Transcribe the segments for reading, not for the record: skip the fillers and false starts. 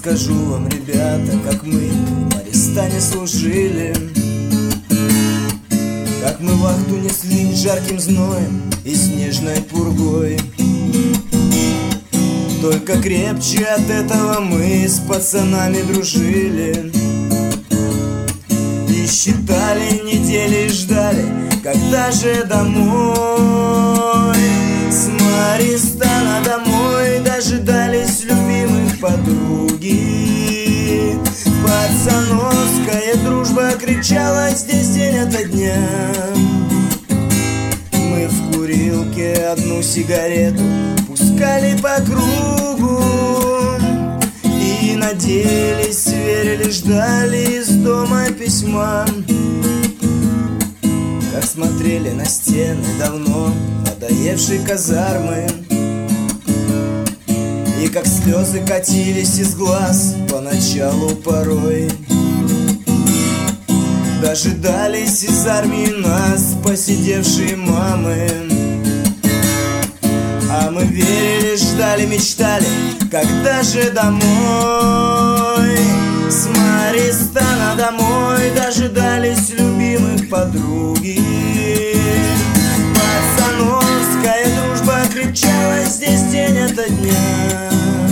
расскажу вам, ребята, как мы в Арестане служили, как мы вахту несли жарким зноем и снежной пургой. Только крепче от этого мы с пацанами дружили и считали недели, ждали, когда же домой. С Арестана домой дожидались любимых подруги. Пацановская дружба кричала здесь день ото дня. Мы в курилке одну сигарету пускали по кругу и надеялись, верили, ждали из дома письма. Как смотрели на стены давно надоевшей казармы, и как слезы катились из глаз поначалу порой. Дожидались из армии нас посидевшие мамы, а мы верили, ждали, мечтали, когда же домой. С Арестана домой дожидались любимых подруги. Пацановская дружба кричала здесь день ото дня.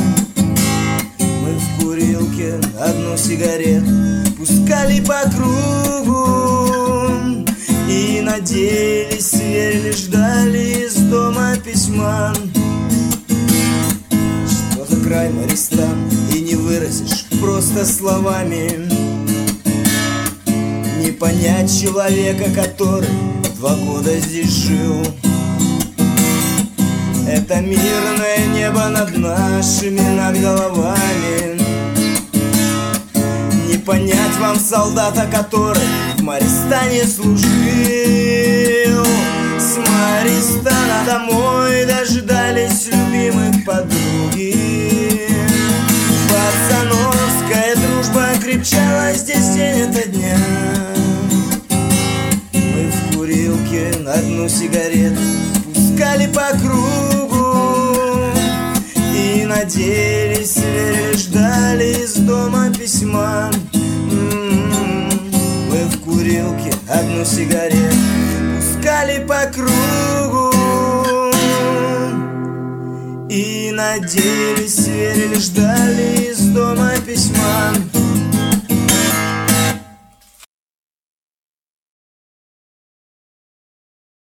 Мы в курилке одну сигарету пускали по кругу и надеялись, верили, ждали из дома письма. Что за край Арестан, и не выразишь просто словами. Не понять человека, который 2 года здесь жил. Это мирное небо над нашими над головами. Не понять вам солдата, который в Арестане служил. С Арестана домой дожидались любимых подруги. Пацановская дружба кричала здесь день ото дня. Мы в курилке одну сигарету пускали по кругу и надеялись, верили, ждали из дома письма. Мы в курилке одну сигарету пускали по кругу и надеялись, верили, ждали из дома письма.